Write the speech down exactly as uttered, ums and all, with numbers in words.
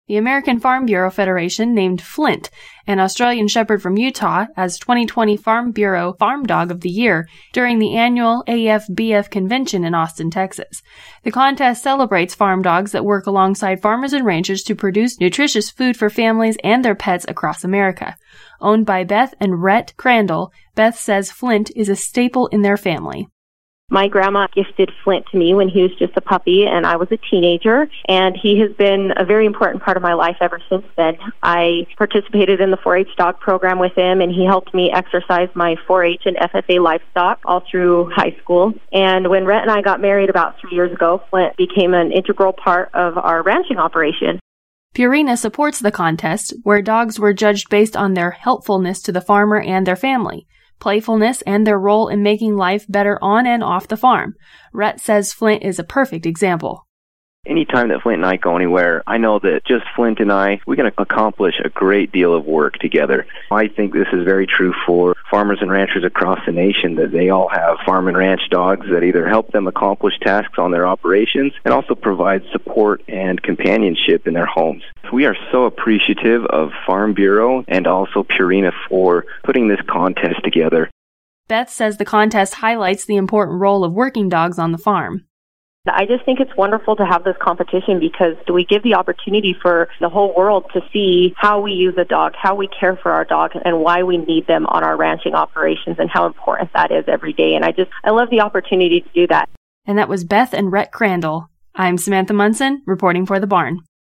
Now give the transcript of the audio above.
The American Farm Bureau Federation named Flint, an Australian Shepherd from Utah, as twenty twenty Farm Bureau Farm Dog of the Year during the annual A F B F convention in Austin, Texas. The contest celebrates farm dogs that work alongside farmers and ranchers to produce nutritious food for families and their pets across America. Owned by Beth and Rhett Crandall, Beth says Flint is a staple in their family. My grandma gifted Flint to me when he was just a puppy and I was a teenager, and he has been a very important part of my life ever since then. I participated in the four H dog program with him, and he helped me exercise my four H and F F A livestock all through high school. And when Rhett and I got married about three years ago, Flint became an integral part of our ranching operation. Purina supports the contest, where dogs were judged based on their helpfulness to the farmer and their family, playfulness, and their role in making life better on and off the farm. Rhett says Flint is a perfect example. Anytime that Flint and I go anywhere, I know that just Flint and I, we're going to accomplish a great deal of work together. I think this is very true for farmers and ranchers across the nation, that they all have farm and ranch dogs that either help them accomplish tasks on their operations and also provide support and companionship in their homes. We are so appreciative of Farm Bureau and also Purina for putting this contest together. Beth says the contest highlights the important role of working dogs on the farm. I just think it's wonderful to have this competition because we give the opportunity for the whole world to see how we use a dog, how we care for our dog, and why we need them on our ranching operations and how important that is every day. And I just, I love the opportunity to do that. And that was Beth and Rhett Crandall. I'm Samantha Munson, reporting for The Barn.